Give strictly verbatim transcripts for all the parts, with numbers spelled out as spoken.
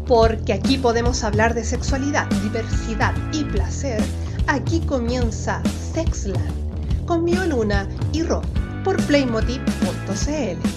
Porque aquí podemos hablar de sexualidad, diversidad y placer. Aquí comienza Sexland con Mio Luna y Ro por playmotiv punto c l.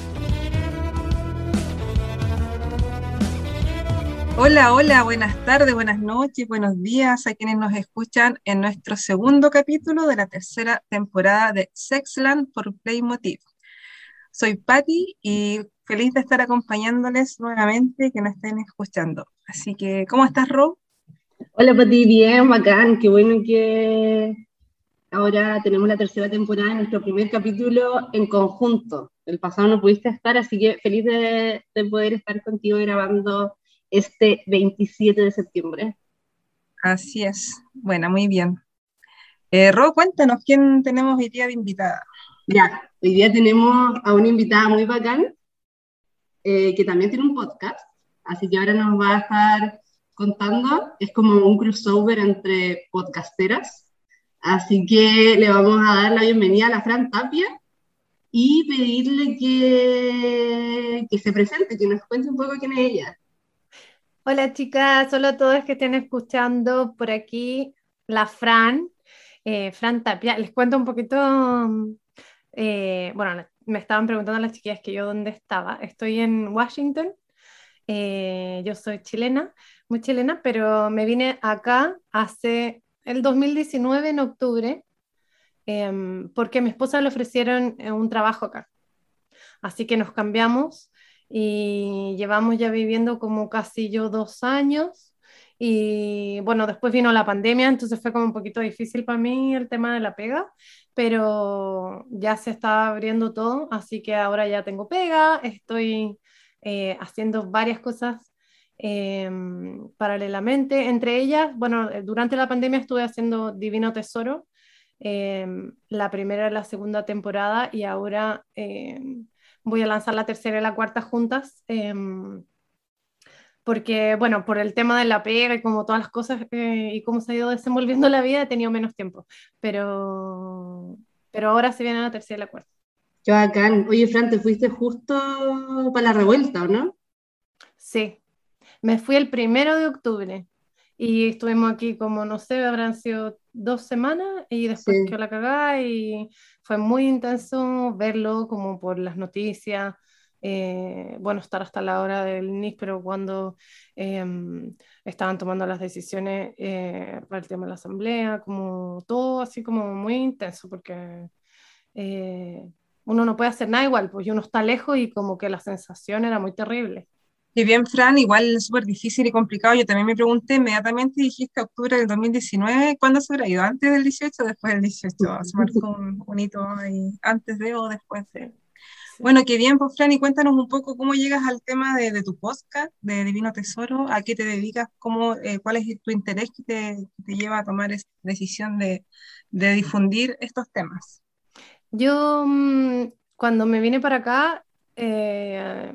Hola, hola, buenas tardes, buenas noches, buenos días a quienes nos escuchan en nuestro segundo capítulo de la tercera temporada de Sexland por Playmotiv. Soy Patti y feliz de estar acompañándoles nuevamente que nos estén escuchando. Así que, ¿cómo estás, Ro? Hola Pati, bien, bacán, qué bueno que ahora tenemos la tercera temporada, nuestro primer capítulo en conjunto. El pasado no pudiste estar, así que feliz de, de poder estar contigo grabando este veintisiete de septiembre. Así es. Bueno, muy bien. Eh, Ro, cuéntanos, ¿quién tenemos hoy día de invitada? Ya, hoy día tenemos a una invitada muy bacán, eh, que también tiene un podcast, así que ahora nos va a estar contando, es como un crossover entre podcasteras, así que le vamos a dar la bienvenida a la Fran Tapia y pedirle que, que se presente, que nos cuente un poco quién es ella. Hola chicas, hola a todos que estén escuchando por aquí, la Fran, eh, Fran Tapia. Les cuento un poquito, eh, bueno, me estaban preguntando las chiquillas que yo dónde estaba. Estoy en Washington, eh, yo soy chilena, muy chilena, pero me vine acá hace el dos mil diecinueve en octubre, eh, porque a mi esposa le ofrecieron eh, un trabajo acá. Así que nos cambiamos y llevamos ya viviendo como casi yo dos años. Y bueno, después vino la pandemia, entonces fue como un poquito difícil para mí el tema de la pega, pero ya se está abriendo todo, así que ahora ya tengo pega, estoy eh, haciendo varias cosas eh, paralelamente. Entre ellas, bueno, durante la pandemia estuve haciendo Divino Tesoro, eh, la primera y la segunda temporada, y ahora... Eh, voy a lanzar la tercera y la cuarta juntas, eh, porque, bueno, por el tema de la pega y como todas las cosas eh, y cómo se ha ido desenvolviendo la vida, he tenido menos tiempo, pero, pero ahora se viene la tercera y la cuarta. Qué bacán. Oye, Fran, te fuiste justo para la revuelta, ¿o no? Sí, me fui el primero de octubre y estuvimos aquí como, no sé, habrán sido dos semanas y después Sí. quedó la cagada y fue muy intenso verlo como por las noticias, eh, bueno, estar hasta la hora del níspero cuando eh, estaban tomando las decisiones eh, para el tema de la asamblea, como todo así como muy intenso porque eh, uno no puede hacer nada igual, pues uno está lejos y como que la sensación era muy terrible. Si bien, Fran, igual es súper difícil y complicado, yo también me pregunté inmediatamente, dijiste octubre del dos mil diecinueve, ¿cuándo se habrá ido? ¿Antes del dieciocho o después del dieciocho? ¿Se marcó un, un hito ahí antes de o después de? Sí. Bueno, qué bien, pues Fran, y cuéntanos un poco cómo llegas al tema de, de tu podcast, de Divino Tesoro, a qué te dedicas, cómo, eh, cuál es tu interés que te, que te lleva a tomar esa decisión de, de difundir estos temas. Yo mm, cuando me vine para acá, eh,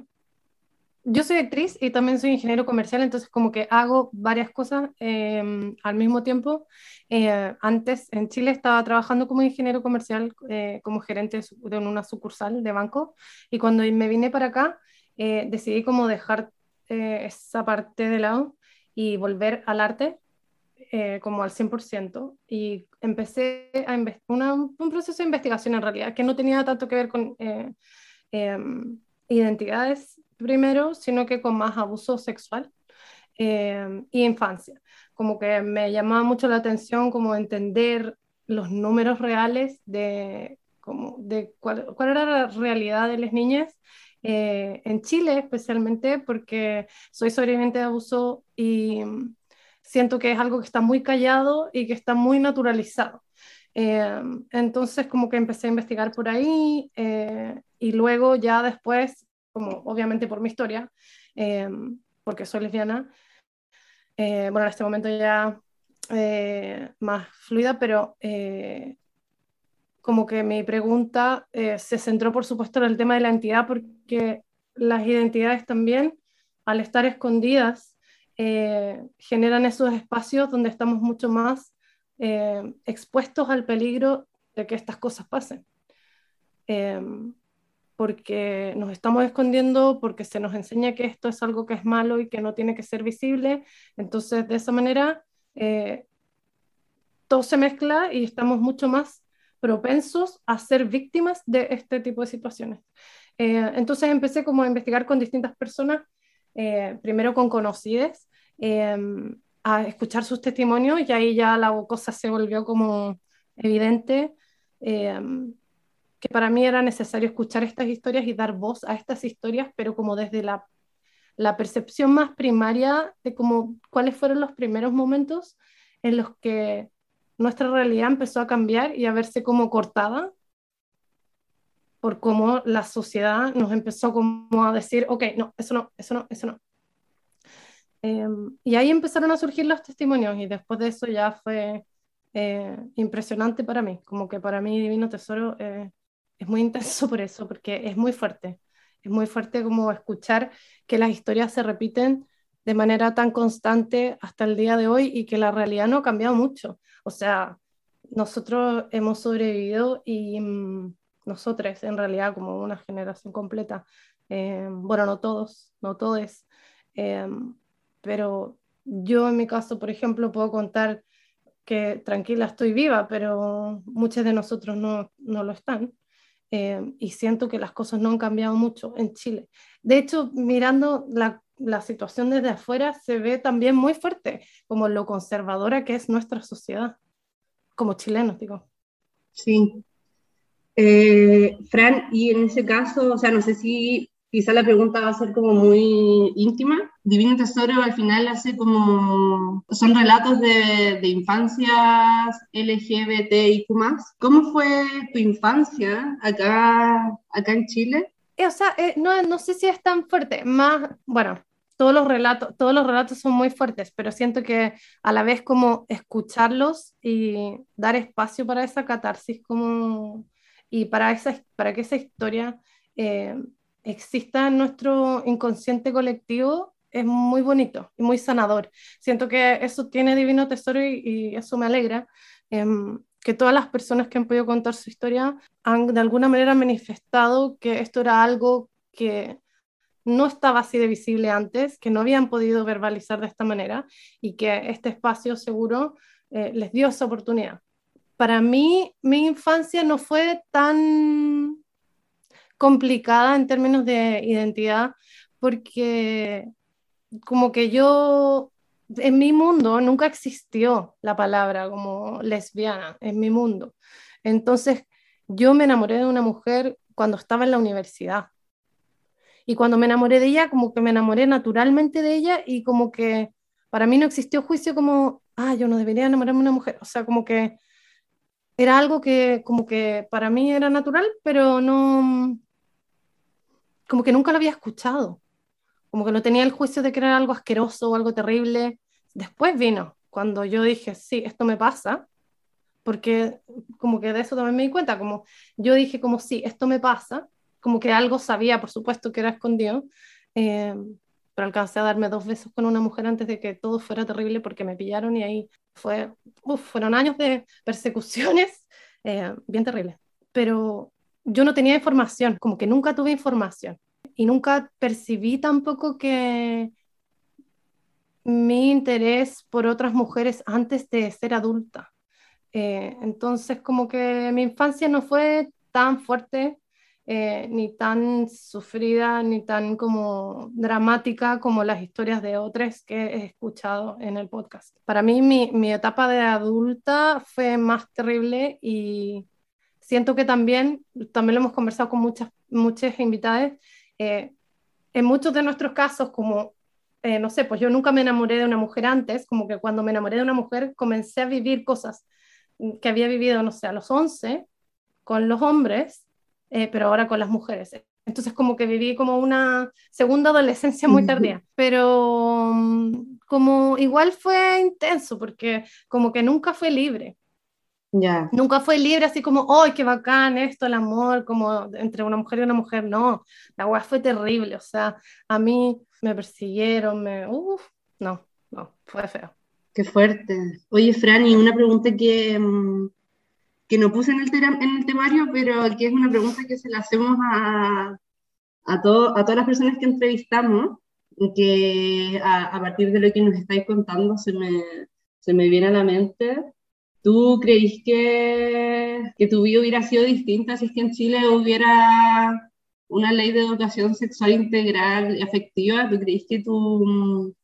yo soy actriz y también soy ingeniero comercial, entonces como que hago varias cosas eh, al mismo tiempo. Eh, antes en Chile estaba trabajando como ingeniero comercial, eh, como gerente de, su- de una sucursal de banco, y cuando me vine para acá eh, decidí como dejar eh, esa parte de lado y volver al arte eh, como al cien por ciento y empecé a inves- una- un proceso de investigación en realidad que no tenía tanto que ver con eh, eh, identidades primero, sino que con más abuso sexual eh, y infancia. Como que me llamaba mucho la atención como entender los números reales de, como de cuál, cuál era la realidad de las niñas eh, en Chile, especialmente porque soy sobreviviente de abuso y mm, siento que es algo que está muy callado y que está muy naturalizado. Eh, entonces como que empecé a investigar por ahí eh, y luego ya después, como obviamente por mi historia, eh, porque soy lesbiana, eh, bueno, en este momento ya eh, más fluida, pero eh, como que mi pregunta eh, se centró por supuesto en el tema de la identidad, porque las identidades también, al estar escondidas, eh, generan esos espacios donde estamos mucho más eh, expuestos al peligro de que estas cosas pasen. Eh, porque nos estamos escondiendo, porque se nos enseña que esto es algo que es malo y que no tiene que ser visible. Entonces, de esa manera, eh, todo se mezcla y estamos mucho más propensos a ser víctimas de este tipo de situaciones. Eh, entonces empecé como a investigar con distintas personas, eh, primero con conocidas, eh, a escuchar sus testimonios y ahí ya la cosa se volvió como evidente, eh, que para mí era necesario escuchar estas historias y dar voz a estas historias, pero como desde la, la percepción más primaria de como cuáles fueron los primeros momentos en los que nuestra realidad empezó a cambiar y a verse como cortada por cómo la sociedad nos empezó como a decir, ok, no, eso no, eso no, eso no. Eh, y ahí empezaron a surgir los testimonios y después de eso ya fue eh, impresionante para mí, como que para mí Divino Tesoro eh, es muy intenso por eso, porque es muy fuerte, es muy fuerte como escuchar que las historias se repiten de manera tan constante hasta el día de hoy y que la realidad no ha cambiado mucho. O sea, nosotros hemos sobrevivido y mmm, nosotros en realidad como una generación completa, eh, bueno, no todos, no todos, eh, pero yo en mi caso, por ejemplo, puedo contar que tranquila estoy viva, pero muchos de nosotros no, no lo están. Eh, y siento que las cosas no han cambiado mucho en Chile. De hecho, mirando la, la situación desde afuera, se ve también muy fuerte, como lo conservadora que es nuestra sociedad, como chilenos, digo. Sí. Eh, Fran, y en ese caso, o sea, no sé si quizá la pregunta va a ser como muy íntima. Divino Tesoro al final hace como, son relatos de, de infancias L G B T I Q más. ¿Cómo fue tu infancia acá, acá en Chile? Eh, o sea, eh, no, no sé si es tan fuerte, más, bueno, todos los relatos, todos los relatos son muy fuertes, pero siento que a la vez como escucharlos y dar espacio para esa catarsis como, y para, esa, para que esa historia eh, exista en nuestro inconsciente colectivo es muy bonito y muy sanador. Siento que eso tiene Divino Tesoro y, y eso me alegra. em, que todas las personas que han podido contar su historia han de alguna manera manifestado que esto era algo que no estaba así de visible antes, que no habían podido verbalizar de esta manera y que este espacio seguro eh, les dio esa oportunidad. Para mí, mi infancia no fue tan complicada en términos de identidad porque como que yo, en mi mundo nunca existió la palabra como lesbiana, en mi mundo. Entonces, yo me enamoré de una mujer cuando estaba en la universidad. Y cuando me enamoré de ella, como que me enamoré naturalmente de ella y como que para mí no existió juicio como, ah, yo no debería enamorarme de una mujer. O sea, como que era algo que como que para mí era natural, pero no, como que nunca lo había escuchado. Como que no tenía el juicio de que era algo asqueroso o algo terrible. Después vino, cuando yo dije, sí, esto me pasa, porque como que de eso también me di cuenta, como yo dije como, sí, esto me pasa, como que algo sabía, por supuesto, que era escondido, eh, pero alcancé a darme dos besos con una mujer antes de que todo fuera terrible porque me pillaron y ahí fue, uf, fueron años de persecuciones eh, bien terribles. Pero yo no tenía información, como que nunca tuve información y nunca percibí tampoco que mi interés por otras mujeres antes de ser adulta. Eh, entonces, como que mi infancia no fue tan fuerte, eh, ni tan sufrida, ni tan como dramática como las historias de otras que he escuchado en el podcast. Para mí, mi, mi etapa de adulta fue más terrible y siento que también, también lo hemos conversado con muchas, muchas invitadas, eh, en muchos de nuestros casos, como, eh, no sé, pues yo nunca me enamoré de una mujer antes, como que cuando me enamoré de una mujer comencé a vivir cosas que había vivido, no sé, a los once con los hombres, eh, pero ahora con las mujeres. Entonces como que viví como una segunda adolescencia muy tardía, pero um, como igual fue intenso, porque como que nunca fue libre. Ya. Nunca fue libre así como, ¡ay, qué bacán esto, el amor, como entre una mujer y una mujer! No, la weá fue terrible, o sea, a mí me persiguieron, me... Uf, no, no, fue feo. Qué fuerte. Oye, Fran, y una pregunta que, mm, que no puse en el, tera- en el temario, pero que es una pregunta que se la hacemos a, a, todo, a todas las personas que entrevistamos, y que a, a partir de lo que nos estáis contando se me, se me viene a la mente. ¿Tú creís que, que tu vida hubiera sido distinta si es que en Chile hubiera una ley de educación sexual integral y afectiva? ¿Tú creís que tu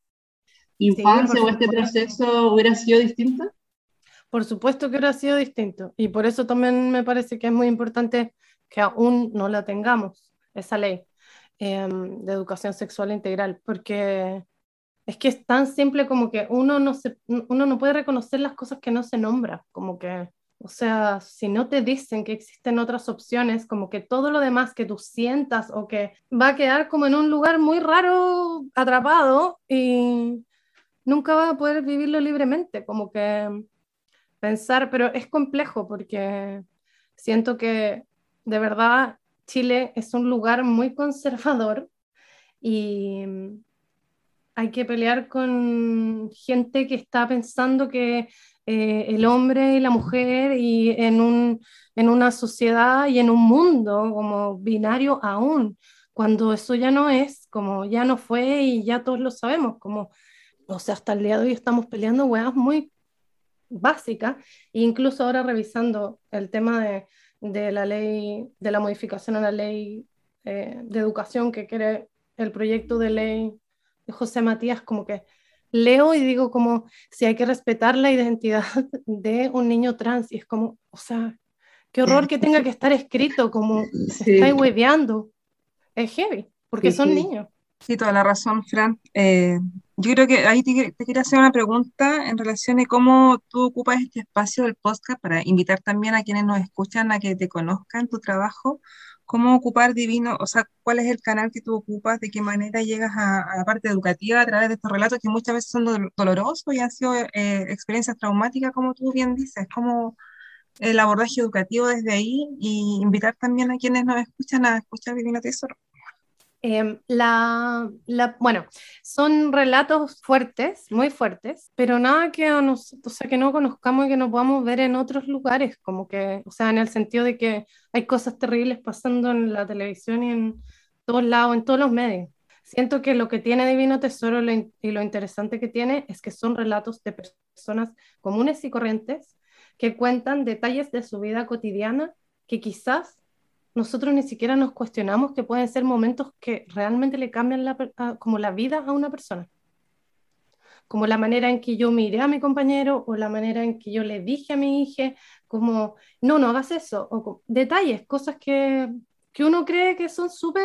Sí, por infancia o este supuesto. proceso hubiera sido distinta? Por supuesto que hubiera sido distinto. Y por eso también me parece que es muy importante que aún no la tengamos, esa ley eh, de educación sexual integral, porque es que es tan simple como que uno no, se, uno no puede reconocer las cosas que no se nombra, como que, o sea, si no te dicen que existen otras opciones, como que todo lo demás que tú sientas o que va a quedar como en un lugar muy raro, atrapado, y nunca vas a poder vivirlo libremente, como que pensar, pero es complejo porque siento que de verdad Chile es un lugar muy conservador y hay que pelear con gente que está pensando que eh, el hombre y la mujer y en, un, en una sociedad y en un mundo como binario aún, cuando eso ya no es, como ya no fue y ya todos lo sabemos, como, o sea, hasta el día de hoy estamos peleando hueás muy básicas, e incluso ahora revisando el tema de, de la ley, de la modificación a la ley eh, de educación que quiere el proyecto de ley de José Matías, como que leo y digo como si hay que respetar la identidad de un niño trans, y es como, o sea, qué horror que tenga que estar escrito, como me estáis Sí, hueveando, es heavy, porque sí, son sí. niños. Sí, toda la razón, Fran. Eh, yo creo que ahí te, te quería hacer una pregunta en relación a cómo tú ocupas este espacio del podcast para invitar también a quienes nos escuchan a que te conozcan tu trabajo, cómo ocupar Divino, o sea, cuál es el canal que tú ocupas, de qué manera llegas a, a la parte educativa a través de estos relatos que muchas veces son dol- dolorosos y han sido eh, experiencias traumáticas, como tú bien dices, como el abordaje educativo desde ahí y invitar también a quienes nos escuchan a escuchar Divino Tesoro. Eh, la, la, bueno, son relatos fuertes, muy fuertes, pero nada que, a nos, o sea, que no conozcamos y que no podamos ver en otros lugares, como que, o sea, en el sentido de que hay cosas terribles pasando en la televisión y en todos lados, en todos los medios. Siento que lo que tiene Divino Tesoro lo in- y lo interesante que tiene es que son relatos de personas comunes y corrientes que cuentan detalles de su vida cotidiana que quizás nosotros ni siquiera nos cuestionamos que pueden ser momentos que realmente le cambian la, a, como la vida a una persona, como la manera en que yo miré a mi compañero o la manera en que yo le dije a mi hija, como, no, no hagas eso, o como, detalles, cosas que, que uno cree que son súper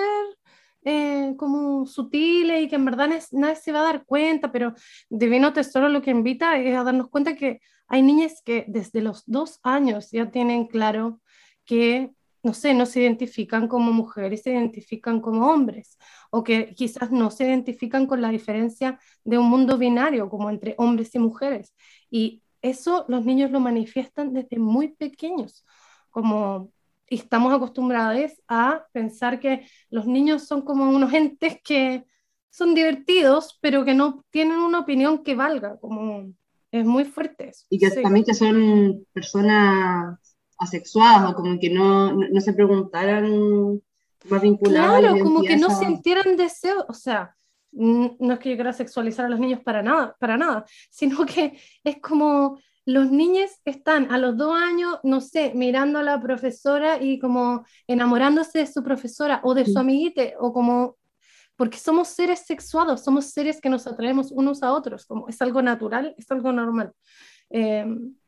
eh, como sutiles y que en verdad nadie, nadie se va a dar cuenta, pero Divino Tesoro lo que invita es a darnos cuenta que hay niñas que desde los dos años ya tienen claro que, no sé, no se identifican como mujeres, se identifican como hombres, o que quizás no se identifican con la diferencia de un mundo binario, como entre hombres y mujeres. Y eso los niños lo manifiestan desde muy pequeños, como y estamos acostumbrados a pensar que los niños son como unos entes que son divertidos, pero que no tienen una opinión que valga, como es muy fuerte eso. Y que Sí. también que son personas asexuadas o como que no, no, no se preguntaran más vinculado a la Claro, como que identidad no esa. sintieran deseo, o sea, n- no es que yo quiera sexualizar a los niños para nada, para nada, sino que es como los niños están a los dos años, no sé, mirando a la profesora y como enamorándose de su profesora o de su amiguite, o como, porque somos seres sexuados, somos seres que nos atraemos unos a otros, como es algo natural, es algo normal. Eh,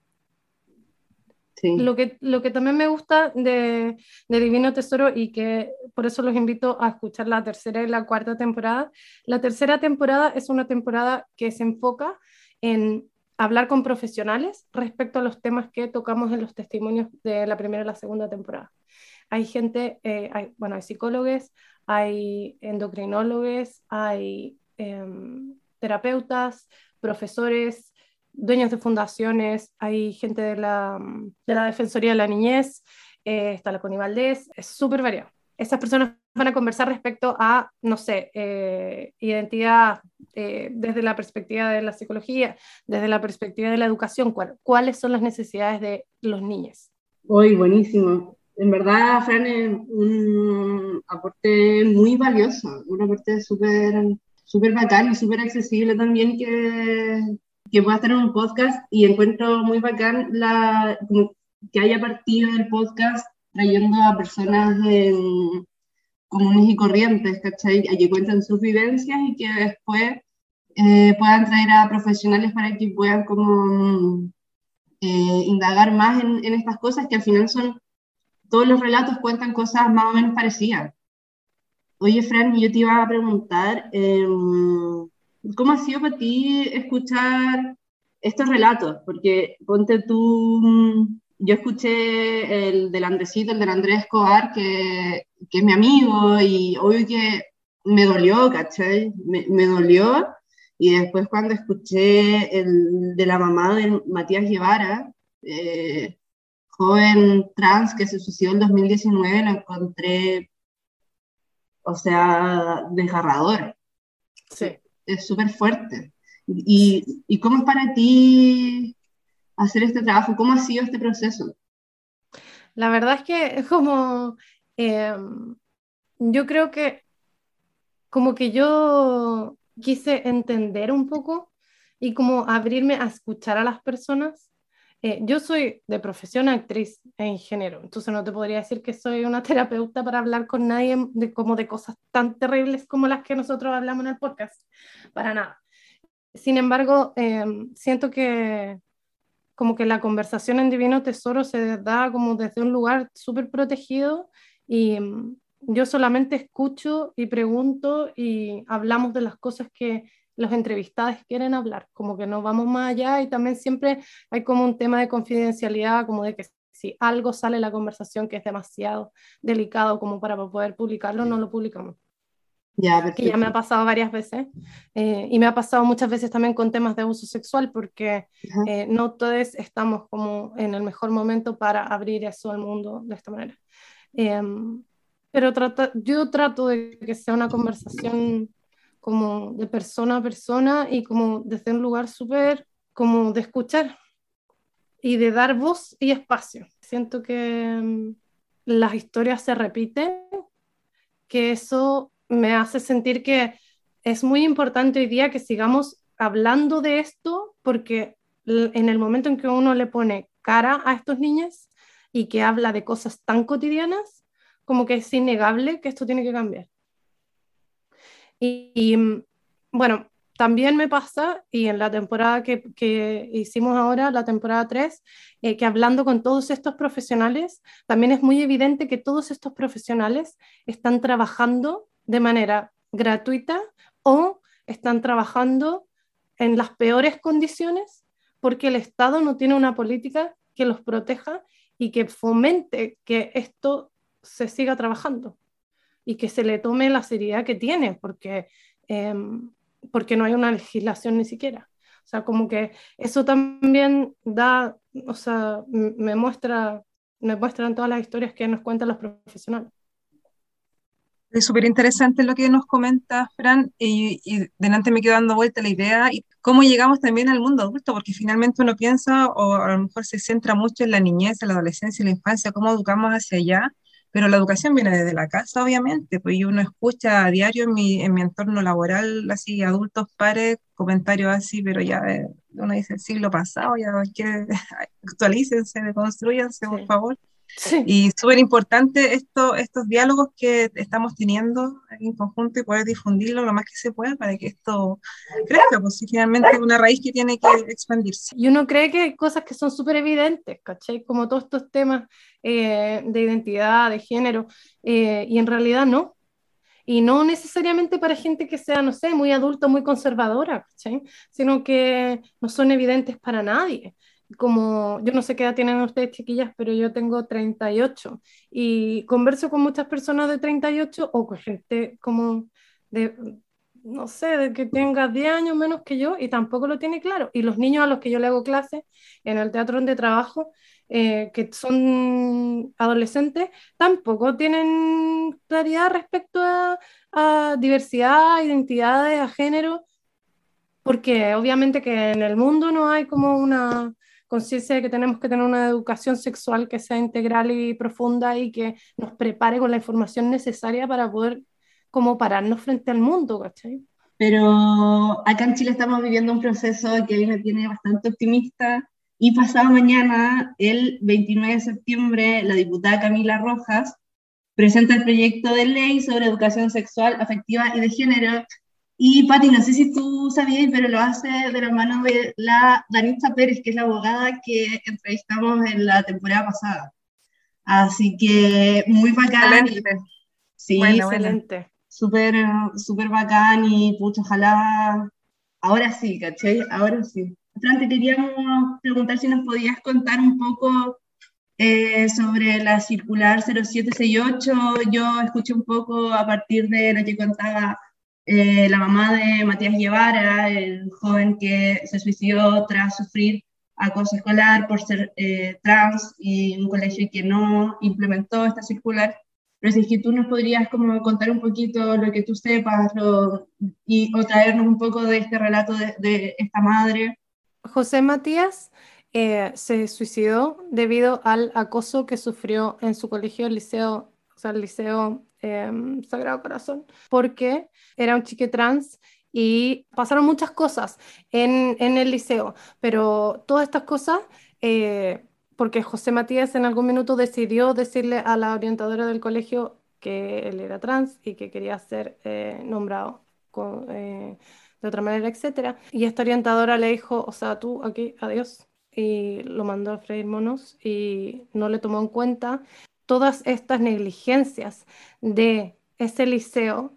Sí. lo que, lo que también me gusta de, de Divino Tesoro y que por eso los invito a escuchar la tercera y la cuarta temporada. La tercera temporada es una temporada que se enfoca en hablar con profesionales respecto a los temas que tocamos en los testimonios de la primera y la segunda temporada. Hay gente, eh, hay, bueno, hay psicólogos, hay endocrinólogos, hay eh, terapeutas, profesores, dueños de fundaciones, hay gente de la, de la Defensoría de la Niñez, eh, está la Connie Valdés, es súper variado. Esas personas van a conversar respecto a, no sé, eh, identidad eh, desde la perspectiva de la psicología, desde la perspectiva de la educación, cuál, cuáles son las necesidades de los niños. Hoy, buenísimo. En verdad, Fran, es un aporte muy valioso, un aporte súper súper bacán y súper accesible también que, que pueda estar en un podcast y encuentro muy bacán la, como que haya partido del podcast trayendo a personas en, comunes y corrientes, ¿cachai? A que cuenten sus vivencias y que después eh, puedan traer a profesionales para que puedan como eh, indagar más en, en estas cosas que al final son, todos los relatos cuentan cosas más o menos parecidas. Oye, Fran, yo te iba a preguntar, eh, ¿cómo ha sido para ti escuchar estos relatos? Porque ponte tú, mm, yo escuché el del Andresito, el del Andrés Escobar, que, que es mi amigo, y obvio que me dolió, ¿cachai? Me, me dolió. Y después cuando escuché el de la mamá de Matías Guevara, eh, joven trans que se suicidó en dos mil diecinueve, lo encontré, o sea, desgarrador. Sí. Es súper fuerte. Y, ¿Y cómo es para ti hacer este trabajo? ¿Cómo ha sido este proceso? La verdad es que es como, eh, yo creo que como que yo quise entender un poco y como abrirme a escuchar a las personas. Eh, yo soy de profesión actriz en género, entonces no te podría decir que soy una terapeuta para hablar con nadie de, como de cosas tan terribles como las que nosotros hablamos en el podcast, para nada. Sin embargo, eh, siento que como que la conversación en Divino Tesoro se da como desde un lugar súper protegido y mm, yo solamente escucho y pregunto y hablamos de las cosas que los entrevistados quieren hablar, como que no vamos más allá y también siempre hay como un tema de confidencialidad, como de que si algo sale en la conversación que es demasiado delicado como para poder publicarlo, no lo publicamos. Ya, Que ya me perfecto. ha pasado varias veces eh, y me ha pasado muchas veces también con temas de abuso sexual porque Ajá. eh, no todos estamos como en el mejor momento para abrir eso al mundo de esta manera. Eh, pero trata, yo trato de que sea una conversación como de persona a persona y como desde un lugar súper como de escuchar y de dar voz y espacio. Siento que um, las historias se repiten, que eso me hace sentir que es muy importante hoy día que sigamos hablando de esto, porque en el momento en que uno le pone cara a estos niños y que habla de cosas tan cotidianas, como que es innegable que esto tiene que cambiar. Y, y bueno, también me pasa, y en la temporada que, que hicimos ahora, la temporada tres, eh, que hablando con todos estos profesionales, también es muy evidente que todos estos profesionales están trabajando de manera gratuita o están trabajando en las peores condiciones porque el Estado no tiene una política que los proteja y que fomente que esto se siga trabajando y que se le tome la seriedad que tiene, porque, eh, porque no hay una legislación ni siquiera. O sea, como que eso también da, o sea, me muestra, me muestran todas las historias que nos cuentan los profesionales. Es súper interesante lo que nos comenta Fran, y, y delante me quedo dando vuelta la idea y cómo llegamos también al mundo adulto, porque finalmente uno piensa, o a lo mejor se centra mucho en la niñez, en la adolescencia y la infancia, cómo educamos hacia allá, pero la educación viene desde la casa, obviamente, pues y uno escucha a diario en mi, en mi entorno laboral, así, adultos, pares, comentarios así, pero ya eh, uno dice el siglo pasado, ya quiere, actualícense, deconstruyanse, por Sí. favor. Sí. Y súper importante esto, estos diálogos que estamos teniendo en conjunto y poder difundirlo lo más que se pueda para que esto crezca, pues sí, finalmente es una raíz que tiene que expandirse. Y uno cree que hay cosas que son súper evidentes, ¿cachai? Como todos estos temas eh, de identidad, de género, eh, y en realidad no. Y no necesariamente para gente que sea, no sé, muy adulta, muy conservadora, ¿cachai? Sino que no son evidentes para nadie. Como yo no sé qué edad tienen ustedes, chiquillas, pero yo tengo treinta y ocho y converso con muchas personas de treinta y ocho o con gente como de, no sé, de que tenga diez años menos que yo y tampoco lo tiene claro. Y los niños a los que yo le hago clases en el teatro donde trabajo, eh, que son adolescentes, tampoco tienen claridad respecto a, a diversidad, identidades, a género, porque obviamente que en el mundo no hay como una, conciencia de que tenemos que tener una educación sexual que sea integral y profunda y que nos prepare con la información necesaria para poder como pararnos frente al mundo, ¿cachai? Pero acá en Chile estamos viviendo un proceso que a mí me tiene bastante optimista, y pasado mañana, el veintinueve de septiembre, la diputada Camila Rojas presenta el proyecto de ley sobre educación sexual, afectiva y de género. Y Pati, no sé si tú sabías, pero lo hace de la mano de la Danitza Pérez, que es la abogada que entrevistamos en la temporada pasada. Así que muy bacán. Excelente. Sí, Bueno, Excelente. súper súper bacán y pucha, ojalá, ahora sí, ¿cachai? Ahora sí. Fran, te queríamos preguntar si nos podías contar un poco eh, sobre la circular cero siete sesenta y ocho. Yo escuché un poco a partir de lo que contaba eh, la mamá de Matías Guevara, el joven que se suicidó tras sufrir acoso escolar por ser eh, trans, y un colegio que no implementó esta circular. Pero si es que tú nos podrías como contar un poquito lo que tú sepas, lo, y, o traernos un poco de este relato de, de esta madre. José Matías eh, se suicidó debido al acoso que sufrió en su colegio, el liceo, o sea, el liceo eh, Sagrado Corazón, porque era un chique trans y pasaron muchas cosas en, en el liceo, pero todas estas cosas, eh, porque José Matías en algún minuto decidió decirle a la orientadora del colegio que él era trans y que quería ser eh, nombrado con... Eh, de otra manera, etcétera. Y esta orientadora le dijo, o sea, tú aquí, adiós, y lo mandó a freír monos y no le tomó en cuenta todas estas negligencias de ese liceo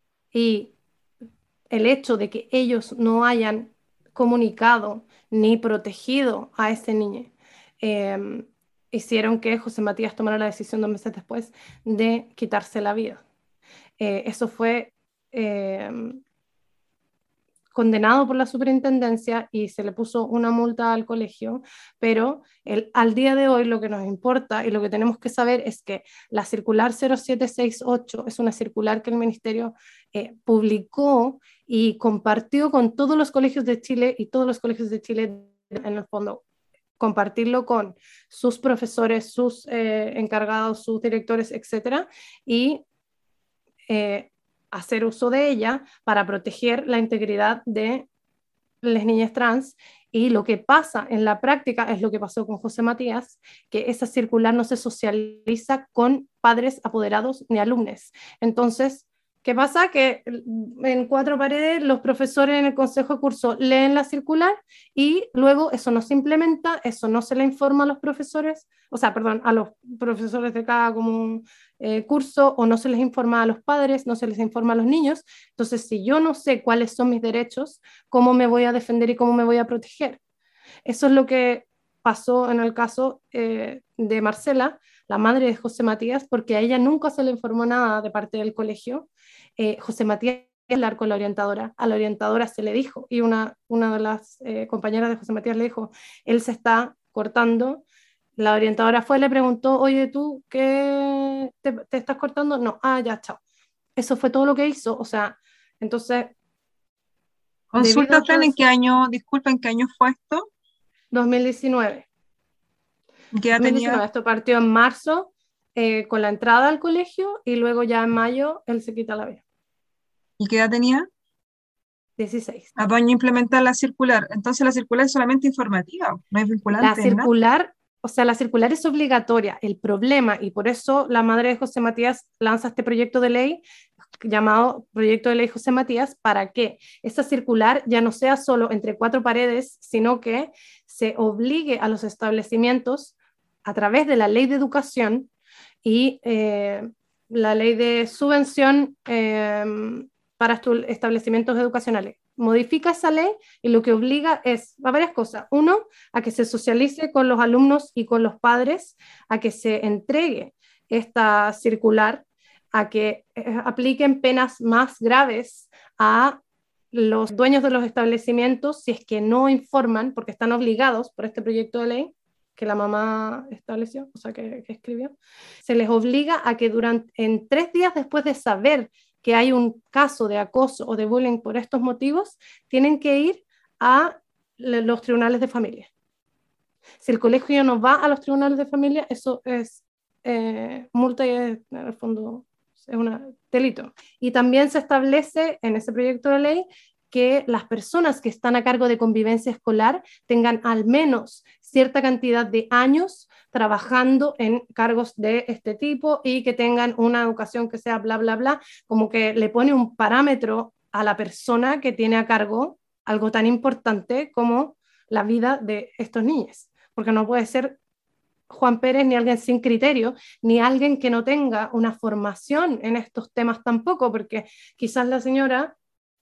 y el hecho de que ellos no hayan comunicado ni protegido a ese niño. Eh, hicieron que José Matías tomara la decisión dos meses después de quitarse la vida. Eh, eso fue... Eh, condenado por la superintendencia y se le puso una multa al colegio, pero el, al día de hoy lo que nos importa y lo que tenemos que saber es que la circular cero siete sesenta y ocho es una circular que el ministerio eh, publicó y compartió con todos los colegios de Chile, y todos los colegios de Chile, en el fondo, compartirlo con sus profesores, sus eh, encargados, sus directores, etcétera, y eh, hacer uso de ella para proteger la integridad de las niñas trans. Y lo que pasa en la práctica es lo que pasó con José Matías, que esa circular no se socializa con padres apoderados ni alumnos. Entonces, ¿qué pasa? Que en cuatro paredes los profesores en el consejo de curso leen la circular y luego eso no se implementa, eso no se le informa a los profesores, o sea, perdón, a los profesores de cada como, eh, curso, o no se les informa a los padres, no se les informa a los niños. Entonces, si yo no sé cuáles son mis derechos, ¿cómo me voy a defender y cómo me voy a proteger? Eso es lo que pasó en el caso eh, de Marcela, la madre de José Matías, porque a ella nunca se le informó nada de parte del colegio. Eh, José Matías hablar con la orientadora, a la orientadora se le dijo, y una, una de las eh, compañeras de José Matías le dijo, él se está cortando. La orientadora fue, le preguntó, oye, ¿tú qué te, te estás cortando? No, ah, ya, chao. Eso fue todo lo que hizo, o sea, entonces... Consulta, Fran, ¿en qué año, disculpa, en qué año fue esto? dos mil diecinueve. ¿Qué edad dos mil diecinueve, tenía? esto partió en marzo eh, con la entrada al colegio, y luego ya en mayo él se quita la vida. ¿Y qué edad tenía? dieciséis. A año implementar la circular. Entonces la circular es solamente informativa, no es La vinculante en nada. circular, o sea, la circular es obligatoria. El problema, y por eso la madre de José Matías lanza este proyecto de ley llamado Proyecto de Ley José Matías, para que esa circular ya no sea solo entre cuatro paredes, sino que se obligue a los establecimientos a través de la ley de educación y eh, la ley de subvención eh, para establecimientos educacionales. Modifica esa ley y lo que obliga es a varias cosas. Uno, a que se socialice con los alumnos y con los padres, a que se entregue esta circular, a que eh, apliquen penas más graves a los dueños de los establecimientos si es que no informan, porque están obligados por este proyecto de ley que la mamá estableció, o sea, que, que escribió, se les obliga a que durante, en tres días después de saber que hay un caso de acoso o de bullying por estos motivos, tienen que ir a los tribunales de familia. Si el colegio no va a los tribunales de familia, eso es eh, multa y es, en el fondo es un delito. Y también se establece en ese proyecto de ley que las personas que están a cargo de convivencia escolar tengan al menos cierta cantidad de años trabajando en cargos de este tipo y que tengan una educación que sea bla, bla, bla, como que le pone un parámetro a la persona que tiene a cargo algo tan importante como la vida de estos niños, porque no puede ser Juan Pérez ni alguien sin criterio, ni alguien que no tenga una formación en estos temas tampoco, porque quizás la señora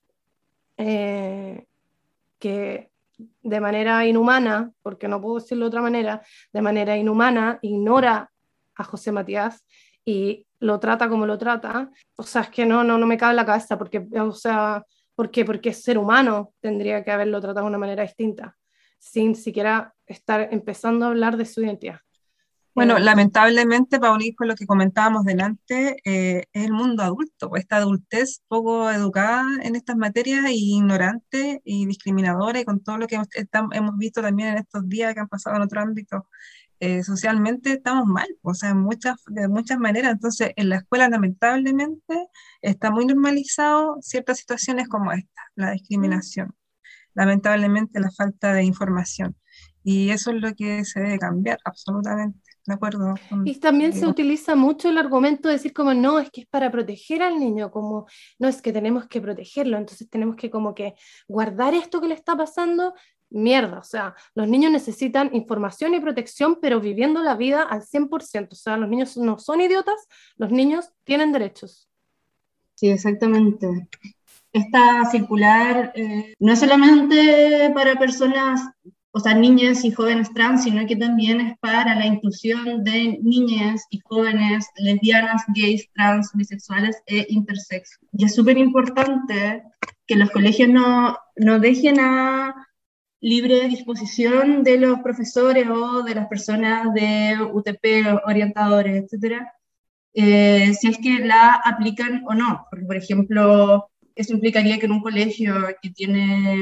eh, que de manera inhumana, porque no puedo decirlo de otra manera, de manera inhumana ignora a José Matías y lo trata como lo trata, o sea, es que no, no, no me cabe en la cabeza, porque, o sea, ¿por qué? Porque es ser humano, tendría que haberlo tratado de una manera distinta, sin siquiera estar empezando a hablar de su identidad. Bueno, Eh, lamentablemente, para unir con lo que comentábamos delante, eh, es el mundo adulto, pues, esta adultez poco educada en estas materias, y ignorante y discriminadora, y con todo lo que hemos, estam- hemos visto también en estos días que han pasado en otro ámbito, eh, socialmente estamos mal, o sea, en muchas, de muchas maneras. Entonces, en la escuela lamentablemente está muy normalizado ciertas situaciones como esta, la discriminación, lamentablemente la falta de información, y eso es lo que se debe cambiar, absolutamente. De acuerdo con- Y también se contigo. utiliza mucho el argumento de decir como no, es que es para proteger al niño, como no, es que tenemos que protegerlo, entonces tenemos que como que guardar esto que le está pasando, mierda, o sea, los niños necesitan información y protección, pero viviendo la vida al cien por ciento, o sea, los niños no son idiotas, los niños tienen derechos. Sí, exactamente. Esta circular eh, no es solamente para personas, o sea, niñas y jóvenes trans, sino que también es para la inclusión de niñas y jóvenes lesbianas, gays, trans, bisexuales e intersex. Y es súper importante que los colegios no, no dejen a libre disposición de los profesores o de las personas de U T P, orientadores, etcétera, eh, si es que la aplican o no. Porque, por ejemplo, eso implicaría que en un colegio que tiene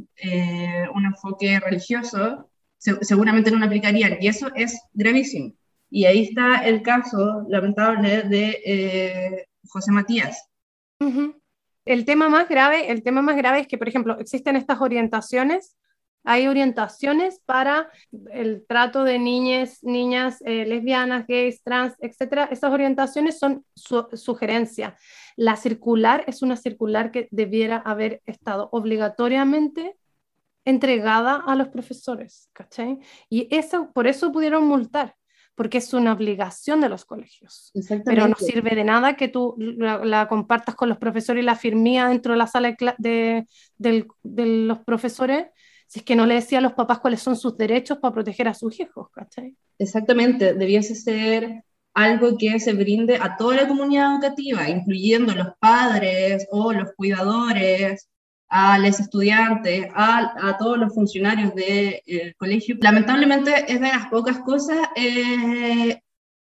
eh, un enfoque religioso, se, seguramente no lo aplicarían, y eso es gravísimo. Y ahí está el caso lamentable de eh, José Matías. Uh-huh. El tema más grave, el tema más grave es que, por ejemplo, existen estas orientaciones. Hay orientaciones para el trato de niñas, niñas eh, lesbianas, gays, trans, etcétera. Esas orientaciones son su sugerencias. La circular es una circular que debiera haber estado obligatoriamente entregada a los profesores, ¿cachai? Y eso, por eso pudieron multar, porque es una obligación de los colegios. Pero no sirve de nada que tú la, la compartas con los profesores y la firmía dentro de la sala de, de, de, de los profesores, si es que no le decía a los papás cuáles son sus derechos para proteger a sus hijos, ¿cachai? Exactamente, debiese ser algo que se brinde a toda la comunidad educativa, incluyendo los padres o los cuidadores, a los estudiantes, a, a todos los funcionarios del de, colegio. Lamentablemente es de las pocas cosas eh,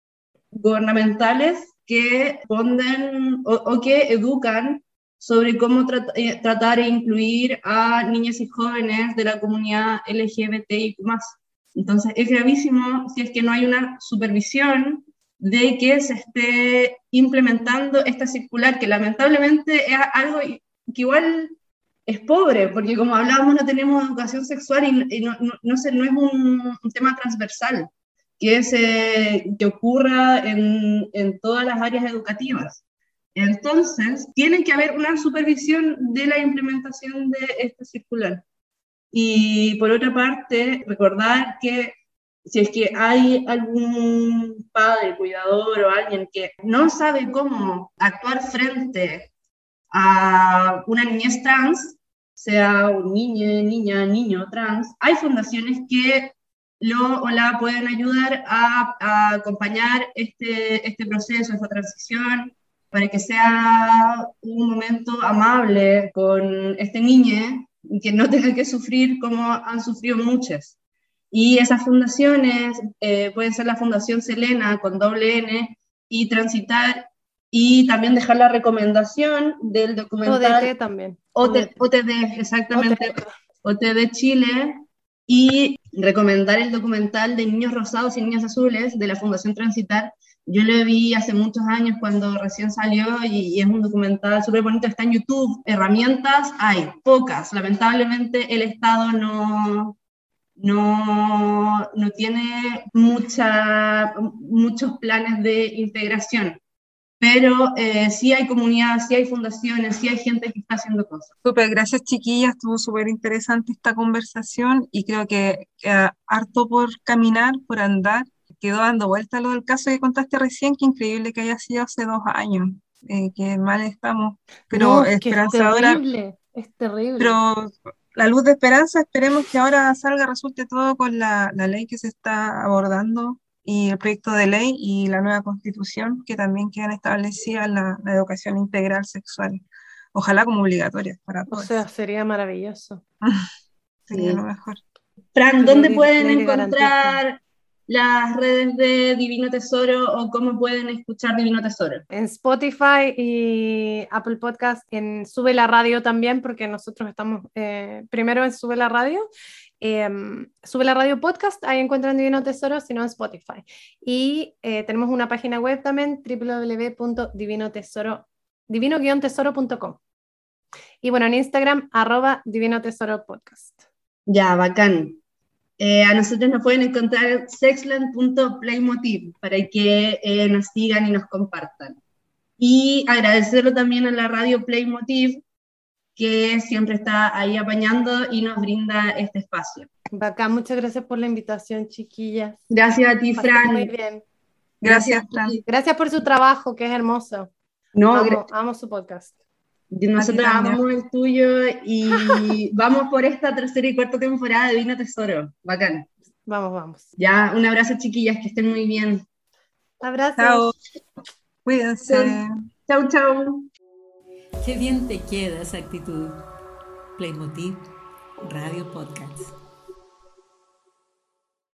gubernamentales que responden o, o que educan sobre cómo tra eh, tratar e incluir a niñas y jóvenes de la comunidad L G B T I Q más. Entonces es gravísimo si es que no hay una supervisión de que se esté implementando esta circular, que lamentablemente es algo que igual es pobre, porque como hablábamos no tenemos educación sexual y, y no, no, no, se, no es un, un tema transversal que, se, que ocurra en, en todas las áreas educativas. Entonces, tiene que haber una supervisión de la implementación de esta circular. Y por otra parte, recordar que si es que hay algún padre, cuidador o alguien que no sabe cómo actuar frente a una niñez trans, sea un niño, niña, niño trans, hay fundaciones que lo o la pueden ayudar a, a acompañar este, este proceso, esta transición, para que sea un momento amable con este niño y que no tenga que sufrir como han sufrido muchas. Y esas fundaciones eh, pueden ser la Fundación Selena con doble N y Transitar, y también dejar la recomendación del documental O D T también. O T D, exactamente, O T D Chile, Y recomendar el documental de Niños Rosados y Niños Azules de la Fundación Transitar. Yo lo vi hace muchos años cuando recién salió y, y es un documental súper bonito, está en YouTube. Herramientas hay, pocas. Lamentablemente el Estado no, no, no tiene mucha, muchos planes de integración, pero eh, sí hay comunidades, sí hay fundaciones, sí hay gente que está haciendo cosas. Súper, gracias chiquillas, estuvo súper interesante esta conversación y creo que queda harto por caminar, por andar. Quedó dando vuelta lo del caso que contaste recién, que increíble que haya sido hace dos años, eh, que mal estamos, pero No, es que es esperanzadora, terrible, es terrible. pero la luz de esperanza, esperemos que ahora salga, resulte todo con la, la ley que se está abordando y el proyecto de ley y la nueva constitución que también quedan establecidas la, la educación integral sexual, ojalá como obligatoria para O todos. sea, sería maravilloso. Sería Sí. lo mejor. Fran, ¿dónde Ley- pueden ley de garantía. encontrar las redes de Divino Tesoro o cómo pueden escuchar Divino Tesoro? En Spotify y Apple Podcast, en Sube la Radio también, porque nosotros estamos eh, primero en Sube la Radio. Eh, Sube la Radio Podcast, ahí encuentran Divino Tesoro, sino en Spotify. Y eh, tenemos una página web también, w w w punto divino tesoro punto com. Y bueno, en Instagram, arroba Divino Tesoro Podcast. Ya, bacán. Eh, a nosotros nos pueden encontrar en sexland punto playmotiv para que eh, nos sigan y nos compartan. Y agradecerlo también a la radio Playmotiv, que siempre está ahí apañando y nos brinda este espacio. Bacán, muchas gracias por la invitación, chiquillas. Gracias a ti, Pasé Fran. muy bien. Gracias, a ti. Fran. Gracias por su trabajo, que es hermoso. No, Amo, amo su podcast. nosotros también. amamos el tuyo y vamos por esta tercera y cuarta temporada de Divino Tesoro. Bacán. Vamos, vamos. Ya, un abrazo, chiquillas, que estén muy bien. Abrazos. Chao. Cuídense. Chau, chau. Qué bien te queda esa actitud. Playmotiv Radio Podcast.